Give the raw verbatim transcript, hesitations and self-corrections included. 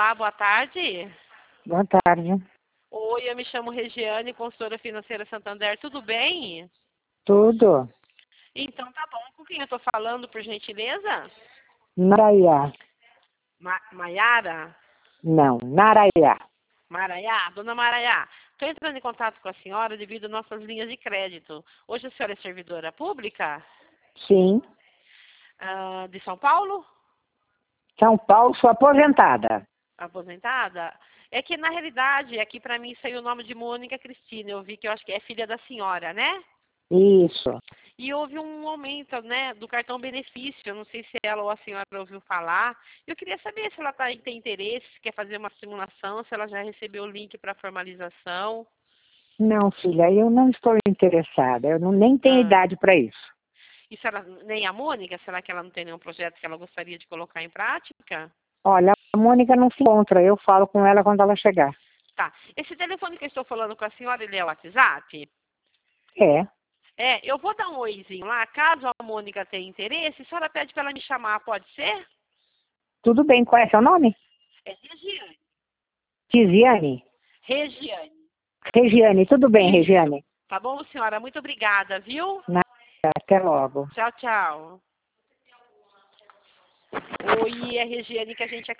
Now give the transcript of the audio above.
Olá, boa tarde. Boa tarde. Oi, eu me chamo Regiane, consultora financeira Santander. Tudo bem? Tudo. Então tá bom. Com quem eu tô falando, por gentileza? Naraiá. Ma Maiara? Não, Naraiá. Maraiá? Dona Maraiá, estou entrando em contato com a senhora devido às nossas linhas de crédito. Hoje a senhora é servidora pública? Sim. Ah, de São Paulo? São Paulo, sou aposentada. Aposentada? É que, na realidade, aqui para mim saiu o nome de Mônica Cristina. Eu vi que eu acho que é filha da senhora, né? Isso. E houve um aumento, né, do cartão benefício. Eu não sei se ela ou a senhora ouviu falar. Eu queria saber se ela tá, tem interesse, se quer fazer uma simulação, se ela já recebeu o link para formalização. Não, filha, eu não estou interessada. Eu não, nem tenho Ah. idade para isso. E se ela, nem a Mônica, será que ela não tem nenhum projeto que ela gostaria de colocar em prática? Olha, a Mônica não se encontra. Eu falo com ela quando ela chegar. Tá. Esse telefone que eu estou falando com a senhora, ele é o WhatsApp? É. É, eu vou dar um oizinho lá. Caso a Mônica tenha interesse, a senhora pede para ela me chamar, pode ser? Tudo bem. Qual é seu nome? É Regiane. Tiziane? Regiane. Regiane. Tudo bem, Isso. Regiane? Tá bom, senhora? Muito obrigada, viu? Nada. Até logo. Tchau, tchau. Oi, é a Regiane que a gente